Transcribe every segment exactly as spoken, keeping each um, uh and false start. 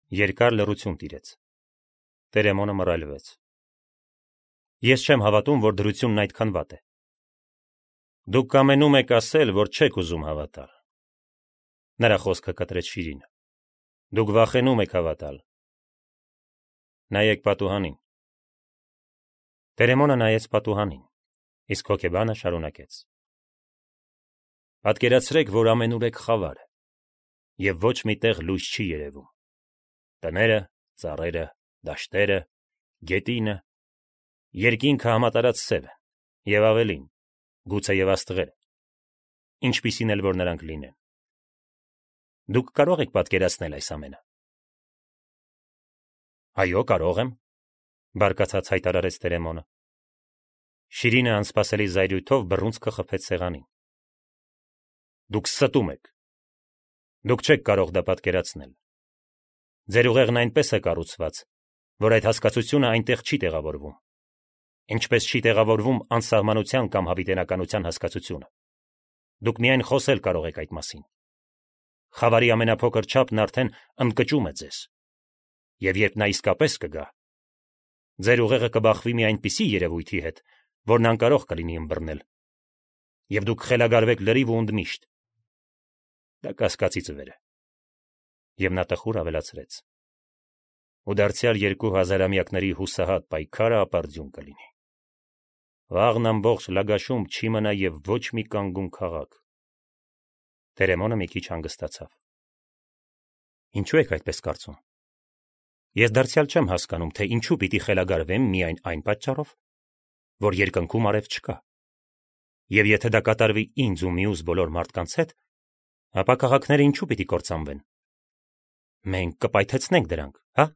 Երկար լռություն տիրեց։ Տերեմոնը մռայլվեց։ Ես չեմ հավատում, որ դրությունն այդքան վատ է։ Դուք կամենում եք ասել, որ չեք ուզում հավատալ։ Նրա խոսքը կտրեց Շիրինը։ Դուք վախենում եք հավատալ։ Նայեք պատուհանին։ Տերեմոնը նայեց պատուհանին, իսկ հոգեբանը շարունակեց։ Պատկերացրեք, որ ամենուրեք խավար է, և ոչ մի տեղ լույս չի երևում։ Տները, ծառերը, դաշտերը, գետինը, երկինքը համատարած սև են, և ավելին, գուցե և աստղերը, ինչպիսին էլ որ նրանք լինեն։ Դուք կարող եք պատկերացնել այս ամենը։ Այո, կարող եմ, բարկացած հայտարարեց Տերեմոնը։ Շիրինը անսպասելի զայրույթով բռունցքը խփեց սեղանին։ Դուք ստում եք։ Դուք չեք կարող դա պատկերացնել։ Ձեր ուղեղն այնպես է կառուցված, որ այդ հասկացությունը այնտեղ չի տեղավորվում, ինչպես չի տեղավորվում անսահմանության կամ հավիտենականության հասկացությունը։ Դուք միայն խոսել կարող եք այդ մասին։ Խավարի ամենափոքր չափն արդեն ընկճում է ձեզ, և երբ նա իսկապես կգա, ձեր ուղեղը կբախվի մի այնպիսի երևույթի հետ, որն անկարող կլինի ըմբռնել, և դուք խելագարվեք լրիվ ու ընդմիշտ։ Դա կասկածից վեր է։ Եվ նա տխուր ավելացրեց. ու դարձյալ երկու հազարամյակների հուսահատ պայքարը ապարդյուն կլինի։ Վաղն ամբողջ Լագաշում չի մնա և ոչ մի կանգուն քաղաք։ Տերեմոնը մի քիչ հանգստացավ։ Ինչու եք այդպես կարծում։ Ես դարձյալ չեմ հասկանում, թե ինչու պիտի խելագարվեմ միայն այն պատճառով, որ երկնքում արև չկա։ Եվ եթե դա կատարվի ինձ ու մյուս բոլոր մարդկանց հետ, ապա քաղաքները ինչու պիտի կործանվեն։ Մենք կպայթեցնենք դրանք, հա։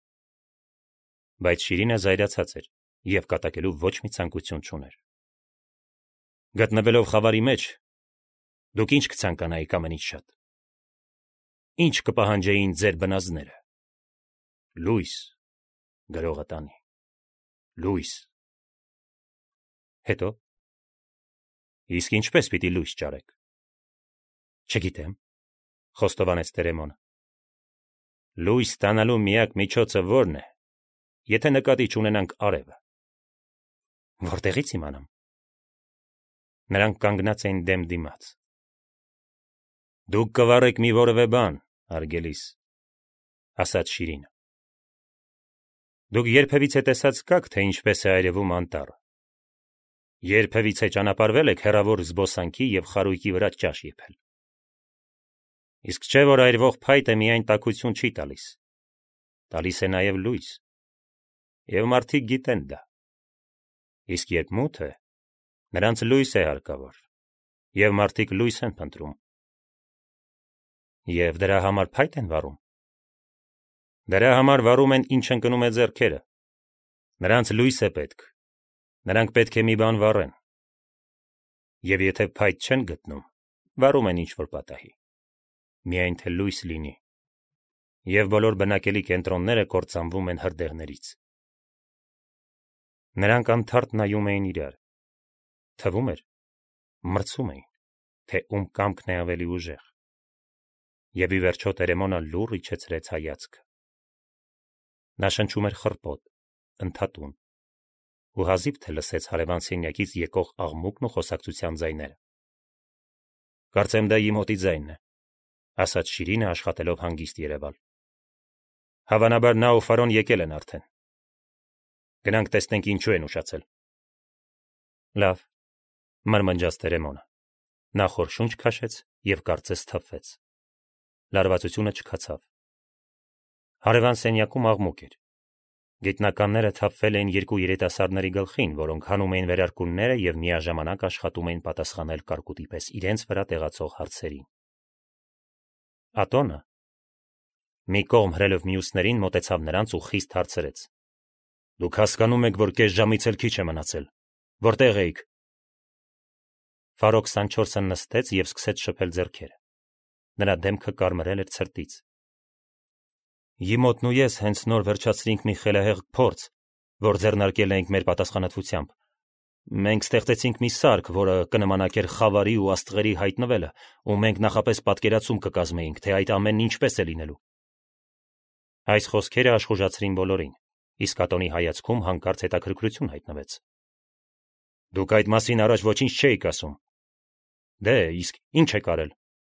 Բայց Շիրինը զայրացած էր և կատակելու ոչ մի ցանկություն չուներ։ Գտնվելով խավարի մեջ, դուք ինչ կցանկանայիք ամենից շատ։ Ինչ կպահանջեին ձեր բնազդները։ Լույս, գրողը տանի, լույս։ Հետո։ Իսկ ինչպես պիտի լույս ճարեք։ Չգիտեմ, խոստովանեց Տերեմոնը։ Լույս ստանալու միակ միջոցը որն է, եթե նկատի չունենանք արևը։ Որտեղից իմանամ։ Նրանք կանգնած էին դեմ դիմաց։ Դուք կվառեք մի որևէ բան, հարգելիս, ասաց Շիրինը։ Դուք երբևիցե տեսած կաք, թե ինչպես է այրևում անտառը։ Երբևիցե ճանապարհվել եք հեռավոր զբոսանքի և խարույկի վրա ճաշ եփել։ Իսկ չէ, որ այրվող փայտը միայն տաքություն չի տալիս, տալիս է նաև լույս, և մարդիկ գիտեն դա։ Իսկ երբ մութ է, նրանց լույս է հարկավոր, և մարդիկ լույս են փնտրում։ Եվ դրա համար փայտ են վառում։ Դրա համար վառում են, ինչ ընկնում է ձեռքերը։ Նրանց լույս է պետք, նրանք պետք է մի բան վառեն։ Եվ եթե փայտ չեն գտնում, վառում են ինչ-որ պատահի, միայն թե լույս լինի, և բոլոր բնակելի կենտրոնները կործանվում են հրդեհներից։ Նրանք անթարթ նայում էին իրար, թվում էր, մրցում էին, թե ում կամքն է ավելի ուժեղ, և ի վերջո Տերեմոնը լուռ իջեցրեց հայացքը։ Նա շնչում էր խռպոտ, ընդհատուն, ու հազիվ թե լսեց հարևան սենյակից եկող աղմուկն ու խոսակցության ձայները։ Կարծեմ դա իմ հոտի ձայնն է, ասաց Շիրինը աշխատելով հանգիստ երևալ։ Հավանաբար նա ու Ֆարոն եկել են արդեն։ Գնանք տեսնենք ինչու են ուշացել։ Լավ, մրմնջաց Տերեմոնը։ Նա խոր շունչ քաշեց և կարծես թափվեց։ Լարվածությունը չքացավ։ Հարևան սենյակում աղմուկ էր։ Գիտնականները թափվել էին երկու երիտասարդների գլխին, որոնք հանում էին վերարկուները և միաժամանակ աշխատում էին պատասխանել կարկուտի պես իրենց վրա տեղացող հարցերին։ Ատոնը, մի կողմ հրելով մյուսներին, մոտեցավ նրանց ու խիստ հարցրեց. Դուք հասկանում եք, որ կես ժամից էլ քիչ է մնացել։ Որտեղ էիք։ Ֆարո քսանչորսը նստեց և սկսեց շփել ձեռքերը։ Նրա դեմքը կարմրել էր ցրտից։ Իմոտն ու ես հենց նոր վերջացրինք մի խելահեղ փորձ, որ ձեռնարկել էինք մեր պատասխանատվությամբ։ Մենք ստեղծեցինք մի սարք, որը կնմանակեր խավարի ու աստղերի հայտնվելը, ու մենք նախապես պատկերացում կկազմեինք, թե այդ ամենն ինչպես է լինելու։ Այս խոսքերը աշխուժացրին բոլորին, իսկ Ատոնի հայացքում հանկարծ հետաքրքրություն հայտնվեց։ Դուք այդ մասին առաջ ոչինչ չէիք ասում։ Դե, իսկ ինչ եք արել։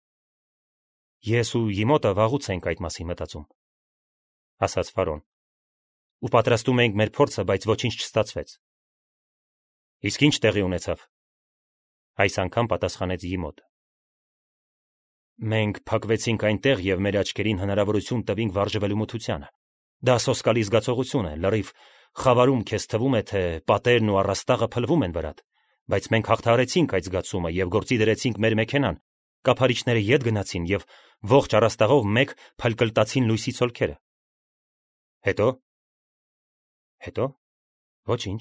Ես ու Իմոտը վաղուց ենք այդ մասին մտածում, ասաց Ֆարոն, ու պատրաստում էինք մեր փորձը, բայց ոչինչ չստացվեց։ Իսկ ինչ տեղի ունեցավ։ Այս անգամ պատասխանեց Իմոտը։ Մենք փակվեցինք այնտեղ եւ մեր աչքերին հնարավորություն տվինք վարժվելու մթությանը։ Դա սոսկալի զգացողություն է, լրիվ խավարում քեզ թվում է, թե պատերն ու առաստաղը փլվում են վրադ, բայց մենք հաղթահարեցինք այդ զգացումը եւ գործի դրեցինք մեր մեքենան, կափարիչները ետ գնացին եւ ողջ առաստաղով մեկ փլկլտացին լույսի ցոլքերը։ Հետո։ Հետո։ Ոչինչ։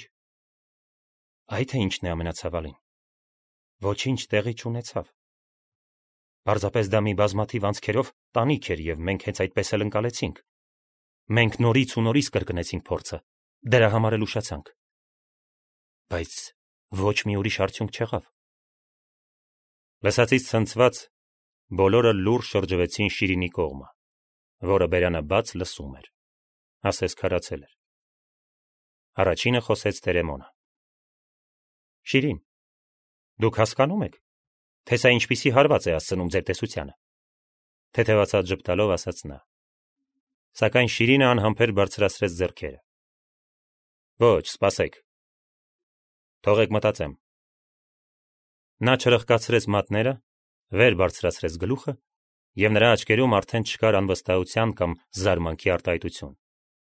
Այ թե ինչն է ամենացավալին։ Ոչինչ տեղի չունեցավ։ Պարզապես դա մի բազմաթիվ անցքերով տանիք էր եւ մենք հենց այդպես էլ ընկալեցինք։ Մենք նորից ու նորից կրկնեցինք փորձը, դրա համար էլ ուշացանք։ Բայց ոչ մի ուրիշ արդյունք չեղավ։ Լսածից ցնցված բոլորը լուռ շրջվեցին Շիրինի կողմը, որը բերանը բաց լսում էր, ասես քարացել էր։ Առաջինը խոսեց Տերեմոնը։ Շիրին, դուք հասկանում եք, թե սա ինչպիսի հարված է հասցնում ձեր տեսությանը։ Թեթևացած ժպտալով ասաց նա։ Սակայն Շիրինը անհամբեր բարձրացրեց ձեռքերը։ Ոչ, սպասեք։ Թողեք մտածեմ։ Նա չրխկացրեց մատները, վեր բարձրացրեց գլուխը, եւ նրա աչքերում արդեն չկար անվստահության կամ զարմանքի արտահայտություն։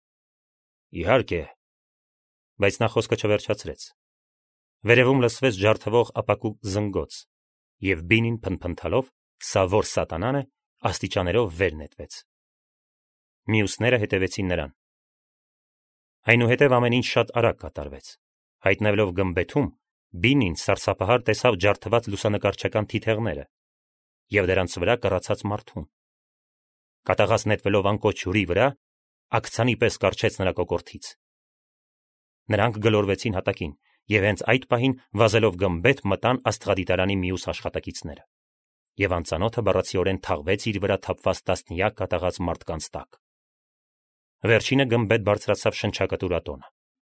Իհարկե, բայց նա խոսքը չվերջացրեց։ Վերևում լսվեց ջարդվող ապակու զնգոց, եւ բինին փնփնթալով, սա որ սատանան է, աստիճաներով վեր նետվեց։ Մյուսները հետևեցին նրան։ Այնուհետև ամեն ինչ շատ արագ կատարվեց։ Հայտնվելով գմբեթում, բինին սարսափահար տեսավ ջարդված լուսանկարչական թիթեղները եւ դրանց վրա կռացած մարդուն։ Կատաղած նետվելով անկոչ ջուրի վրա, ակցանի պես կառչեց նրա կոկորդից։ Նրանք գլորվեցին հատակին եւ հենց այդ պահին վազելով գմբեթ մտան աստղադիտարանի մյուս աշխատակիցները։ Եվ անծանոթը բառացիորեն թաղվեց իր վրա թափված տասնյակ կատաղած մարդկանց տակ։ Վերջինը գմբեթ բարձրացավ շնչակտուր Ատոնը։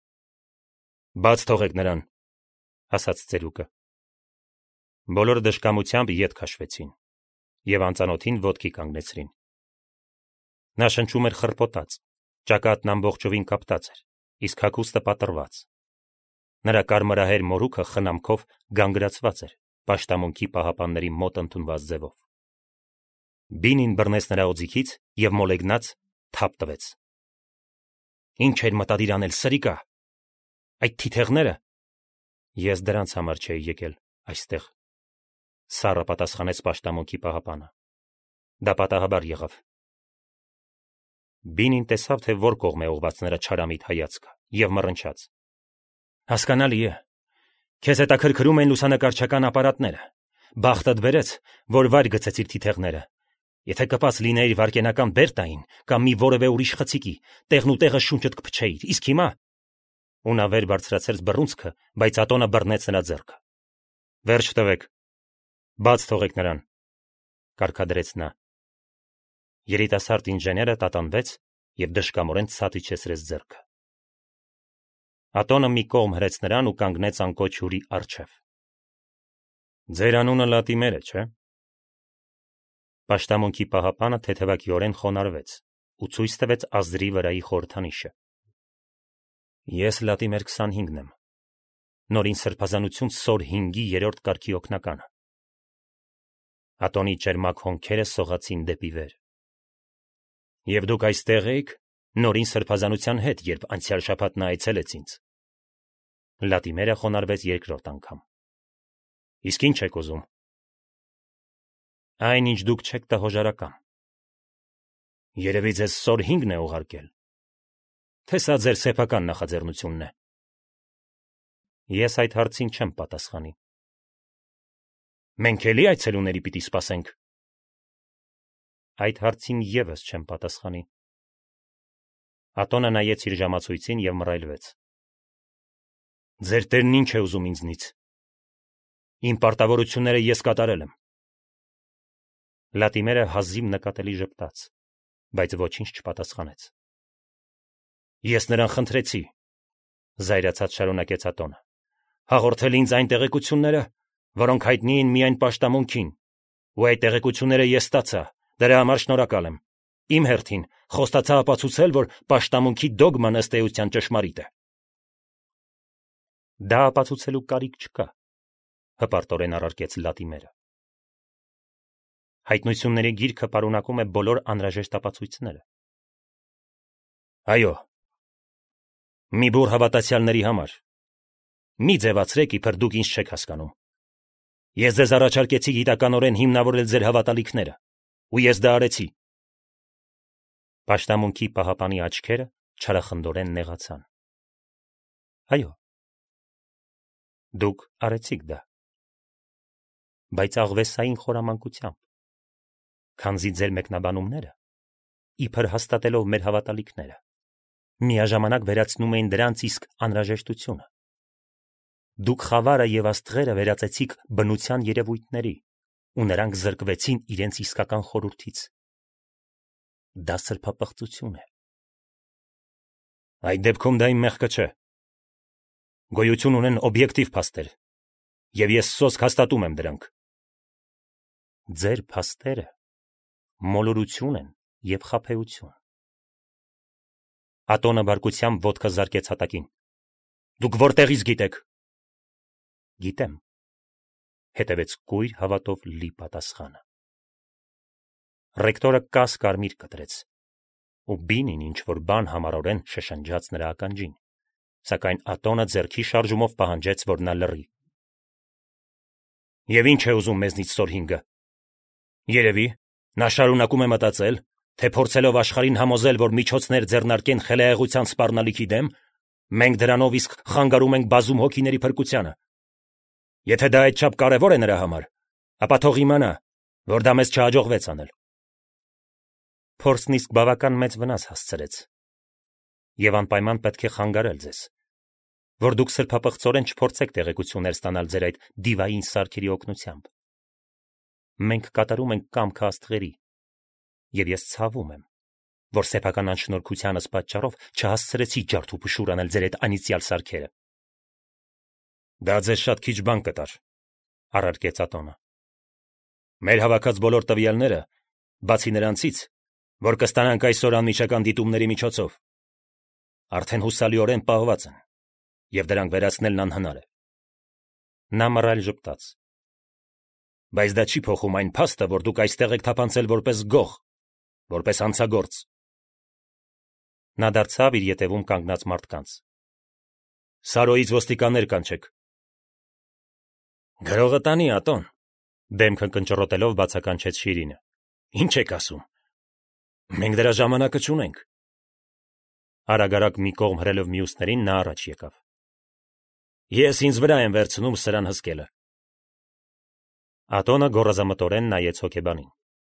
Բաց թողեք նրան, ասաց ծերուկը։ Բոլորը դժկամությամբ ետ քաշվեցին եւ անծանոթին ոտքի կանգնեցրին։ Նա շնչում էր խռպոտած, ճակատն ամբողջովին կապտած էր, իսկ հագուստը պատռված։ Նրա կարմրահեր մորուքը խնամքով գանգրացված էր, պաշտամունքի պահապանների մոտ ընդունված ձևով։ Բինին բռնեց նրա օձիքից եւ մոլեգնած թափ տվեց։ Ինչ էր մտադիր անել, սրիկա։ Այդ թիթեղները։ Ես դրանց համար չէի եկել այստեղ, սառը պատասխանեց պաշտամունքի պահապանը։ Դա պատահաբար եղավ։ Բինին տեսավ, թե որ կողմ է ուղված նրա չարամիտ հայացքը, եւ մռնչաց։ Հասկանալի է։ Քեզ հետաքրքրում են լուսանկարչական ապարատները։ Բախտդ բերեց, որ վայր գցեցիր թիթեղները։ Եթե կպած լինեիր վարկենական Բերտային կամ մի որևէ ուրիշ խցիկի, տեղն ու տեղը շունչդ կփչեիր, իսկ հիմա։ Ու նա վեր բարձրացրեց բռունցքը, բայց Ատոնը բռնեց նրա ձեռքը։ Վերջ տվեք։ Բաց թողեք նրան, կարգադրեց նա։ Երիտասարդ ինժեները տատանվեց եւ դժկամորեն ցած իջեցրեց ձեռքը։ Ատոնը մի կողմ հրեց նրան ու կանգնեց անկոչ ուրի առջև։ Ձեր անունը Լատիմեր է, չէ՞։ Պաշտամունքի պահապանը թեթևակիորեն խոնարհվեց ու ցույց տվեց ազդրի վրայի խորհրդանիշը։ Ես Լատիմեր քսանհինգն եմ։ Նորին սրբազանություն սոր հինգի երրորդ կարգի օգնականը։ Ատոնի ճերմակ հոնքերը սողացին դեպի վեր։ Եվ դուք այստեղ եք նորին սրբազանության հետ, երբ անցյալ շաբաթ նա այցելեց ինձ։ Լատիմերը խոնարհվեց երկրորդ անգամ։ Իսկ ինչ եք ուզում։ Այն ինչ դուք չեք տա հոժարական։ Երևի ձեզ սոր հինգն է ուղարկել։ Թե սա ձեր սեփական նախաձեռնությունն է։ Ես այդ հարցին չեմ պատասխանի։ Մենք էլի այցելուների պիտի սպասենք։ Այդ հարցին եւս չեմ պատասխանի։ Ատոնը նայեց իր ժամացույցին եւ մռայլվեց։ Ձեր տերն ինչ է ուզում ինձնից։ Իմ պարտավորությունները ես կատարել եմ։ Լատիմերը հազիվ նկատելի ժպտաց, բայց ոչինչ չպատասխանեց։ Ես նրան խնդրեցի, զայրացած շարունակեց Ատոնը, հաղորդել ինձ այն տեղեկությունները, որոնք հայտնի են միայն պաշտամունքին, ու այդ տեղեկությունները ես ստացա, դրա համար շնորհակալ եմ։ Իմ հերթին խոստացա ապացուցել, որ պաշտամունքի դոգման ըստ էության ճշմարիտ է։ Դա ապացուցելու կարիք չկա, հպարտորեն առարկեց Լատիմերը։ Հայտնությունների գիրքը պարունակում է բոլոր անհրաժեշտ ապացույցները։ Այո, մի բուռ հավատացյալների համար։ Մի ձևացրեք, իբր դուք ինձ չեք հասկանում։ Ես ձեզ առաջարկեցի գիտականորեն հիմնավորել ձեր հավատալիքները, ու ես դա արեցի։ Պաշտամունքի պահապանի աչքերը չարախնդորեն նեղացան։ Այո, դուք արեցիք դա, բայց աղվեսային խորամանկությամբ, քանզի ձեր մեկնաբանումները, իբր հաստատելով մեր հավատալիքները, միաժամանակ վերացնում էին դրանց իսկ անհրաժեշտությունը։ Դուք խավարը և աստղերը վերածեցիք բնության երևույթների, ու նրանք զրկվեցին իրենց իսկական խորհրդից։ Դա սրբապղծություն է։ Այդ դեպքում դա իմ մեղքը չէ։ Գոյություն ունեն օբյեկտիվ փաստեր, և ես սոսկ հաստատում եմ դրանք։ Ձեր փաստերը մոլորություն են և խաբեություն։ Ատոնը բարկությամբ ոտքը զարկեց հատակին։ Դուք որտեղից գիտեք։ Գիտեմ, հետևեց կույր հավատով լի պատասխանը։ Ռեկտորը կաս կարմիր կտրեց, ու Բինին ինչ-որ բան համառորեն շշնջաց նրա ականջին, սակայն Ատոնը ձեռքի շարժումով պահանջեց, որ նա լռի։ Եվ ինչ է ուզում մեզնից Սորհինգը։ Երևի նա շարունակում է մտածել, թե փորձելով աշխարհին համոզել, որ միջոցներ ձեռնարկեն խելայեղության սպառնալիքի դեմ, մենք դրանով իսկ խանգարում ենք բազում հոգիների փրկությանը։ Եթե դա այդչափ կարևոր է նրա համար, ապա թող իմանա, որ դա մեզ չհաջողվեց անել։ Փորձն իսկ բավական մեծ վնաս հասցրեց, և անպայման պետք է խանգարել ձեզ, որ դուք սրբապղծորեն չփորձեք տեղեկություններ ստանալ ձեր այդ դիվային սարքերի օգնությամբ։ Մենք կատարում ենք կամքը աստղերի, և ես ցավում եմ, որ սեփական անշնորհքությանս պատճառով չհասցրեցի ջարդուփշուր անել ձեր այդ անիծյալ սարքերը։ Դա ձեզ շատ քիչ բան կտար, առարկեց Ատոնը։ Մեր հավաքած բոլոր տվյալները, բացի նրանցից, որ կստանանք այսօր անմիջական դիտումների միջոցով, արդեն հուսալիորեն պահված են, և դրանք վերացնելն անհնար է։ Նա մռայլ ժպտաց։ Բայց դա չի փոխում այն փաստը, որ դուք այստեղ եք թափանցել որպես գող, որպես հանցագործ։ Նա դարձավ իր ետևում կանգնած մարդկանց։ Սարոյից ոստիկաններ կանչեք։ Գրողը տանի, Ատոն, դեմքը կնճռոտելով բացականչեց Շիրինը։ Ինչ եք ասում։ Մենք դրա ժամանակը չունենք։ Արագարակ մի կողմ հրելով մյուսներին նա առաջ եկավ։ Ես ինձ վրա եմ վերցնում սրան հսկելը։ Ատոնը գոռազամտորեն նայեց հոգեբանին։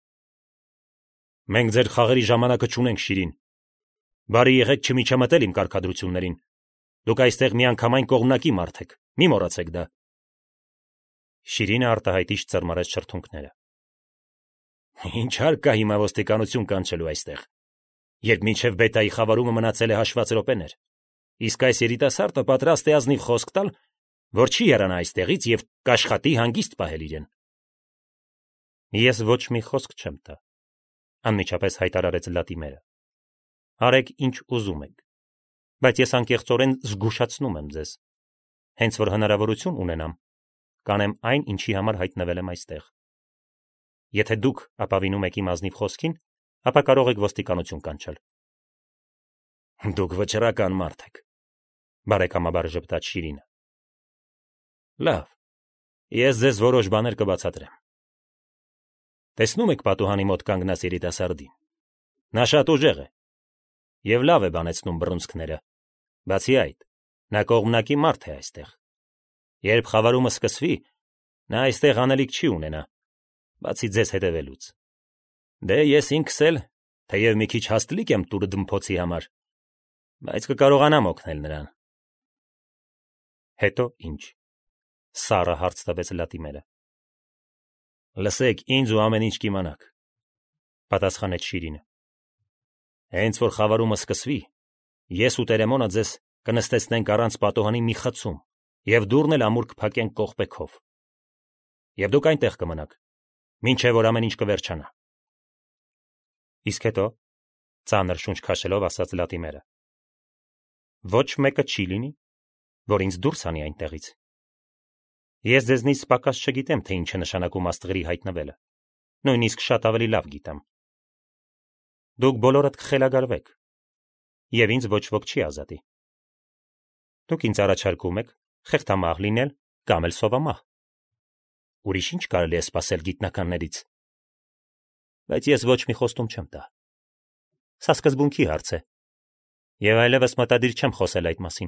Մենք ձեր խաղերի ժամանակը չունենք, Շիրին։ Բարի եղեք չմիջամտել իմ կարգադրություններին։ Դուք այստեղ միանգամայն կողմնակի մարդ եք, մի մոռացեք դա։ Շիրինը արտահայտիչ ծռմռեց շրթունքները։ Ինչ հարկ կա հիմա ոստիկանություն կանչելու այստեղ, երբ մինչև բետայի խավարումը մնացել է հաշված րոպեներ, իսկ այս երիտասարդը պատրաստ է ազնիվ խոսք տալ, որ չի հեռանա այստեղից և կաշխատի հանգիստ պահել իրեն։ Ես ոչ մի խոսք չեմ տա, անմիջապես հայտարարեց Լատիմերը։ Արեք ինչ ուզում եք, բայց ես անկեղծորեն զգուշացնում եմ ձեզ, հենց որ հնարավորություն ունենամ, կանեմ այն, ինչի համար հայտնվել եմ այստեղ։ Եթե դուք ապավինում եք իմ ազնիվ խոսքին, ապա կարող եք ոստիկանություն կանչել։ Դուք վճռական մարդ եք, բարեկամաբար ժպտաց Շիրինը։ Լավ, ես ձեզ որոշ բաներ կբացատրեմ։ Տեսնում եք պատուհանի մոտ կանգնած երիտասարդին։ Նա շատ ուժեղ է և լավ է բանեցնում բռունցքները։ Բացի այդ, նա կողմնակի մարդ է այստեղ։ Երբ խավարումը սկսվի, նա այստեղ անելիք չի ունենա, բացի ձեզ հետևելուց։ Դե ես ինքս էլ, թեև մի քիչ հաստլիկ եմ տուրը դմփոցի համար, բայց կկարողանամ օգնել նրան։ Հետո ինչ։ Սառը հարց տվեց Լատիմերը։ Լսեք ինձ ու ամեն ինչ կիմանաք, պատասխանեց Շիրինը։ Հենց որ խավարումը սկսվի, Ես ու Տերեմոնը ձեզ կնստեցնենք առանց պատոհանի մի խցում և դուռն էլ ամուր կփակենք կողպեքով։ Եվ դուք այնտեղ կմնաք, մինչև որ ամեն ինչ կվերջանա։ Իսկ հետո, ծանր շունչ քաշելով ասաց Լատիմերը. Ոչ մեկը չի լինի, որ ինձ դուրս հանի այնտեղից։ Ես ձեզնից պակաս չգիտեմ, թե ինչ է նշանակում աստղերի հայտնվելը, նույնիսկ շատ ավելի լավ գիտեմ։ Դուք բոլորդ կխելագարվեք, և ինձ ոչ ոք չի ազատի։ Դուք ինձ առաջարկում եք խեղդամահ լինել կամ էլ սովամահ։ Ուրիշ ինչ կարելի է սպասել գիտնականներից։ Բայց ես ոչ մի խոստում չեմ տա։ Սա սկզբունքի հարց է, և այլևս մտադիր չեմ խոսել այդ մասին։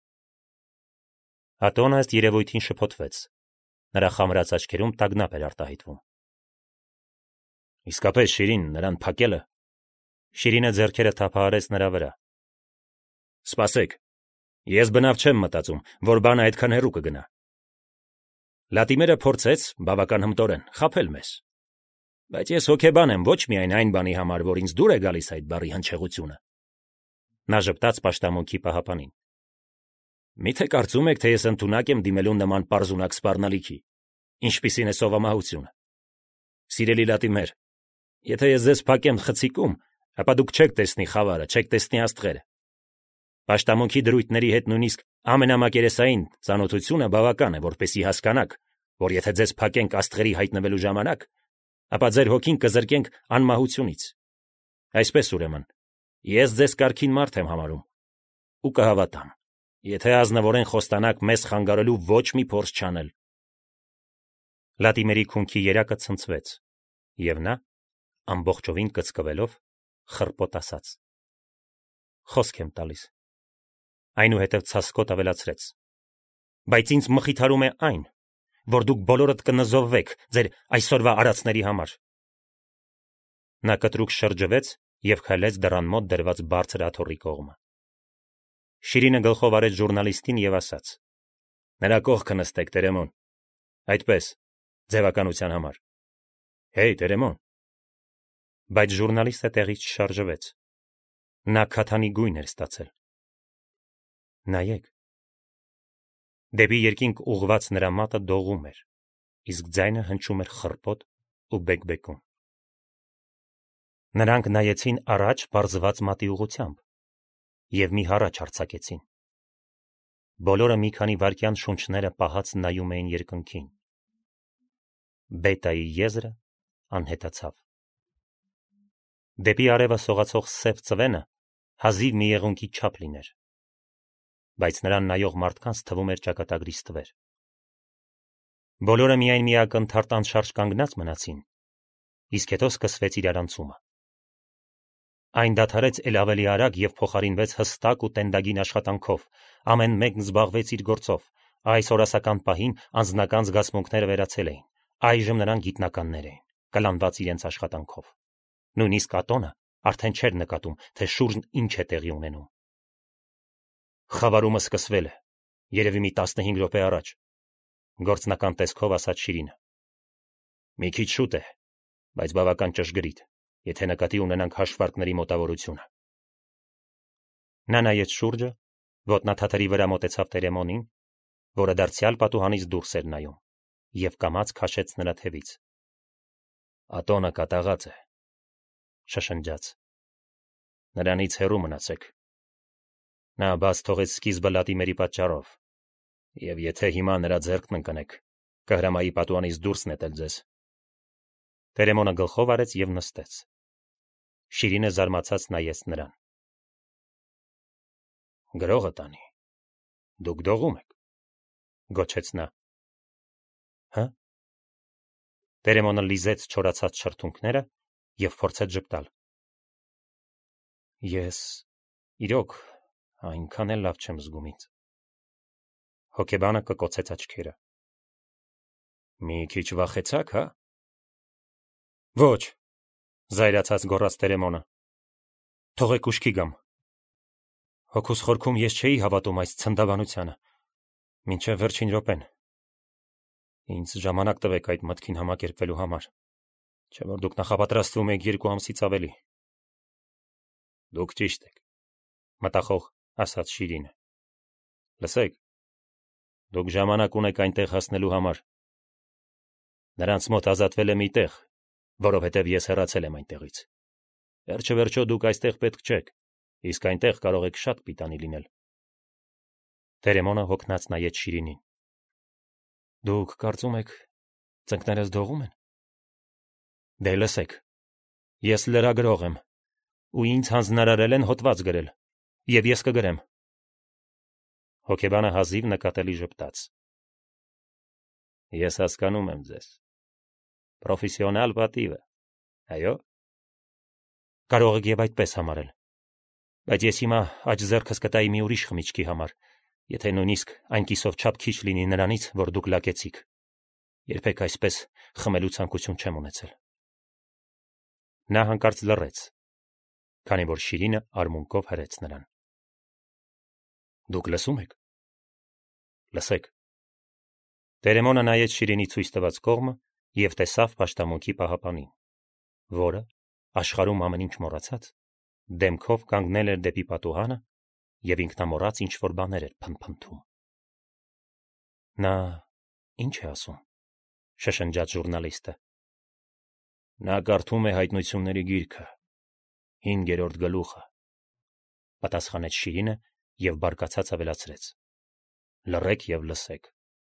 Ատոնը ըստ երևույթին շփոթվեց, նրա խամրած աչքերում տագնապ էր արտահայտվում։ Իսկապես, Շիրին, նրան փակելը։ Շիրինը ձեռքերը թափահարեց նրա վրա։ Սպասեք, ես բնավ չեմ մտածում, որ բանը այդքան հեռու կգնա։ Լատիմերը փորձեց բավական հմտորեն խաբել մեզ։ Բայց ես հոգեբան եմ ոչ միայն այն բանի համար, որ ինձ դուր է գալիս այդ բառի հնչեղությունը։ Նա ժպտաց պաշտամունքի պահապանին։ Միթե կարծում եք, թե ես ընդունակ եմ դիմելու նման պարզունակ սպառնալիքի, ինչպիսին է սովամահությունը։ Սիրելի Լատիմեր, եթե ես ձեզ փակեմ խցիկում, ապա դուք չեք տեսնի խավարը, չեք տեսնի աստղերը։ Պաշտամունքի դրույթների հետ նույնիսկ ամենամակերեսային ծանոթությունը բավական է, որպեսզի հասկանաք, որ եթե ձեզ փակենք աստղերի հայտնվելու ժամանակ, ապա ձեր հոգին կզրկենք անմահությունից։ Այսպես ուրեմն, ես ձեզ կարգին մարդ եմ համարում ու կհավատամ, եթե ազնվորեն խոստանաք մեզ խանգարելու ոչ մի փորձ չանել։ Լատիմերի քունքի երակը ցնցվեց, և նա, ամբողջովին կծկվելով, խռպոտ ասաց. Խոսք եմ տալիս։ Այնուհետև ցասկոտ ավելացրեց. Բայց ինձ մխիթարում է այն, որ դուք բոլորդ կնզովվեք ձեր այսօրվա արածների համար։ Նա կտրուկ շրջվեց և քայլեց դռան մոտ դրված բարձր աթոռի կողմը։ Շիրինը գլխով արեց ժուրնալիստին և ասաց. Նրա կողքը նստեք, Տերեմոն։ Այդպես, ձևականության համար։ Հեյ, Տերեմոն։ Բայց ժուրնալիստը տեղից չշարժվեց։ Նա քաթանի գույն էր ստացել։ Նայեք։ Դեպի երկինք ուղղված նրա մատը դողում էր, իսկ ձայնը հնչում էր խռպոտ ու բեկբեկում։ Նրանք նայեցին առաջ պարզված մատի ուղղությամբ և մի հառաչ արձակեցին։ Բոլորը մի քանի վայրկյան շունչները պահած նայում էին երկնքին։ Բետայի եզրը անհետացավ։ Դեպի արևը սողացող սև ծվենը հազիվ մի եղունգի չափ լիներ, բայց նրան նայող մարդկանց թվում էր ճակատագրի ստվեր։ Բոլորը միայն մի ակնթարթ անշարժ կանգնած մնացին, իսկ հետո սկսվեց իրարանցումը։ Այն դադարեց էլ ավելի արագ և փոխարինվեց հստակ ու տենդագին աշխատանքով, ամեն մեկն զբաղվեց իր գործով։ Այս օրասական պահին անձնական զգացմունքները վերացել էին, այժմ նրանք գիտնականներ էին, կլանված իրենց աշխատանքով։ Նույնիսկ Ատոնը արդեն չէր նկատում, թե շուրջն ինչ է տեղի ունենում։ Խավարումը սկսվել է, երևի մի տասնհինգ րոպե առաջ, գործնական տեսքով ասաց Շիրինը։ Մի քիչ շուտ է, բայց բավական ճշգրիտ, եթե նկատի ունենանք հաշվարկների մոտավորությունը։ Նա նայեց շուրջը, ոտնաթաթերի վրա մոտեցավ Տերեմոնին, որը դարձյալ պատուհանից դուրս էր նայում, և կամաց քաշեց նրա թևից։ Ատոնը կատաղած է, շշնջաց։ Նրանից հեռու մնացեք։ Նա բաց թողեց սկիզբը Լատիմերի պատճառով, և եթե հիմա նրա ձեռքն ընկնեք, կհրամայի պատուհանից դուրս նետել ձեզ։ Տերեմոնը գլխով արեց և նստեց։ Շիրինը զարմացած նայեց նրան։ Գրողը տանի։ Դուք դողում եք, գոչեց նա։ Հը։ Տերեմոնը լիզեց չորացած շրթունքները և փորձեց ժպտալ։ Ես, իրոք, այնքան էլ լավ չեմ զգում ինձ։ Հոգեբանը կկոցեց աչքերը։ Մի քիչ վախեցաք, հա։ Ոչ, զայրացած գոռաց Տերեմոնը։ Թողեք ուշքի գամ։ Հոգուս խորքում ես չէի հավատում այս ցնդաբանությանը, մինչև վերջին րոպեն։ Ինձ ժամանակ տվեք այդ մտքին համակերպվելու համար, չէ՞ որ դուք նախապատրաստվում եք երկու ամսից ավելի։ Դուք ճիշտ եք։ Մտախող ասաց Շիրինը։ Լսեք, դուք ժամանակ ունեք այնտեղ հասնելու համար։ Նրանց մոտ ազատվել է մի տեղ, որովհետև ես հեռացել եմ այնտեղից։ Վերջը վերջո դուք այստեղ պետք չեք, իսկ այնտեղ կարող եք շատ պիտանի լինել։ Տերեմոնը հոգնած նայեց Շիրինին։ Դուք կարծում եք, ծնկներս դողում են։ Դե լսեք, ես լրագրող եմ, ու ինձ հանձնարարել են հոդված գրել, եւ ես կգրեմ։ Հոգեբանը հազիվ նկատելի ժպտաց։ Ես հասկանում եմ ձեզ։ Պրոֆեսիոնալ պատիվ է, այո։ Կարող եք եւ այդպես համարել, բայց ես հիմա աջ ձեռքս կտայի մի ուրիշ խմիչքի համար, եթե նույնիսկ այն կիսով չափ քիչ լինի նրանից, որ դուք լակեցիք։ Երբեք այսպես խմելու ցանկություն չեմ ունեցել։ Նա հանկարծ լռեց, քանի որ Շիրինը արմունկով հրեց նրան։ Դուք լսում եք։ Լսեք։ Տերեմոնը նայեց Շիրինի ցույց տված կողմը եւ տեսավ պաշտամունքի պահապանին, որը, աշխարհում ամեն ինչ մոռացած, դեմքով կանգնել էր դեպի պատուհանը եւ ինքնամոռաց ինչ-որ բաներ էր փնփնթում։ Նա ինչ է ասում, շշնջաց ժուրնալիստը։ Նա կարդում է հայտնությունների գիրքը, հինգերորդ գլուխը, պատասխանեց Շիրինը եւ բարկացած ավելացրեց. Լռեք եւ լսեք։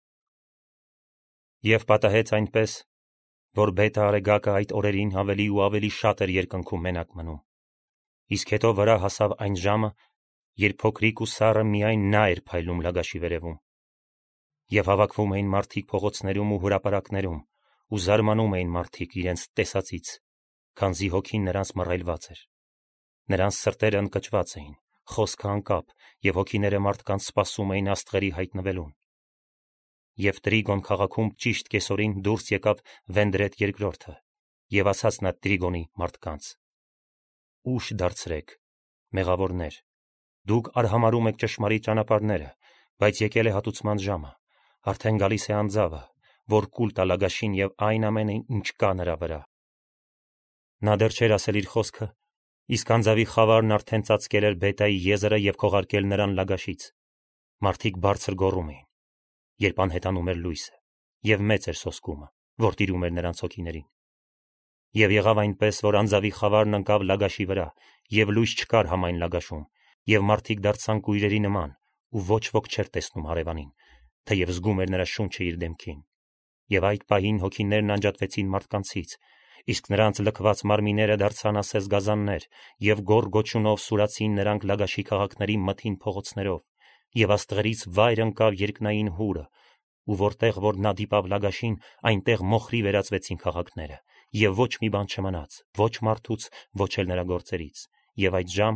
Եվ պատահեց այնպես, որ Բեթա Արեգակը այդ օրերին ավելի ու ավելի շատ էր երկնքում մենակ մնում, իսկ հետո վրա հասավ այն ժամը, երբ փոքրիկ ու սառը միայն նա էր փայլում լագաշի վերևում, եւ հավաքվում էին մարդիկ փողոցներում ու հրապարակներում, ու զարմանում էին մարդիկ իրենց տեսածից, քանզի հոգին նրանց մռայլված էր։ Նրանց սրտերը ընկճված էին, խոսքը անկապ, եւ հոգիները մարդկանց սպասում էին աստղերի հայտնվելուն։ Եվ Տրիգոն քաղաքում ճիշտ կեսօրին դուրս եկավ Վենդրետ երկրորդը, եւ ասաց նա Տրիգոնի մարդկանց. Ուշ դարձրեք, մեղավորներ, դուք արհամարում եք ճշմարիտ ճանապարհները, բայց եկել է հատուցման ժամը, արդեն գալիս է անձավը, որ կուլ տա լագաշին եւ այն ամենը, ինչ կա նրա վրա։ Նա դեռ չէր ասել իր խոսքը, իսկ անձավի խավարն արդեն ծածկել էր Բետայի եզրը եւ քողարկել նրան լագաշից։ Մարդիկ բարձր գոռում էին, երբ անհետանում էր լույսը, եւ մեծ էր սոսկումը, որ տիրում էր նրանց հոգիներին։ Եվ եղավ այնպես, որ անձավի խավարն ընկավ լագաշի վրա, եւ լույս չկար համայն լագաշում, եւ մարդիկ դարձան կույրերի նման, ու ոչ ոք չէր տեսնում հարևանին, թեև զգում էր նրա շունչը իր դեմքին։ Եվ այդ պահին հոգիներն անջատվեցին մարդկանցից, իսկ նրանց լքված մարմինները դարձան ասես գազաններ, եւ գոռ գոչյունով սուրացին նրանք լագաշի քաղաքների մթին փողոցներով, եւ աստղերից վայր ընկավ երկնային հուրը, ու որտեղ որ նա դիպավ լագաշին, այնտեղ մոխրի վերածվեցին քաղաքները, եւ ոչ մի բան չմնաց, ոչ մարդուց, ոչ էլ նրա գործերից, եւ այդ ժամ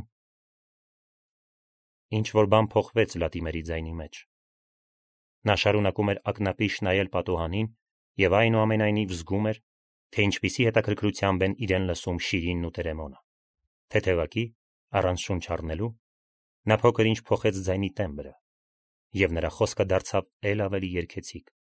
ինչ որ բան փոխվեց Լատիմերի ձայնի մեջ։ Նա շարունակում էր ակնապիշ նայել պատուհանին եւ այնուամենայնիվ զգում էր, թե ինչպիսի հետաքրքրությամբ են իրեն լսում Շիրինն ու Տերեմոնը։ Թեթևակի, առանց շունչ առնելու, նա փոքր ինչ փոխեց ձայնի տեմբրը, եւ նրա խոսքը դարձավ ել ավելի երգեցիկ։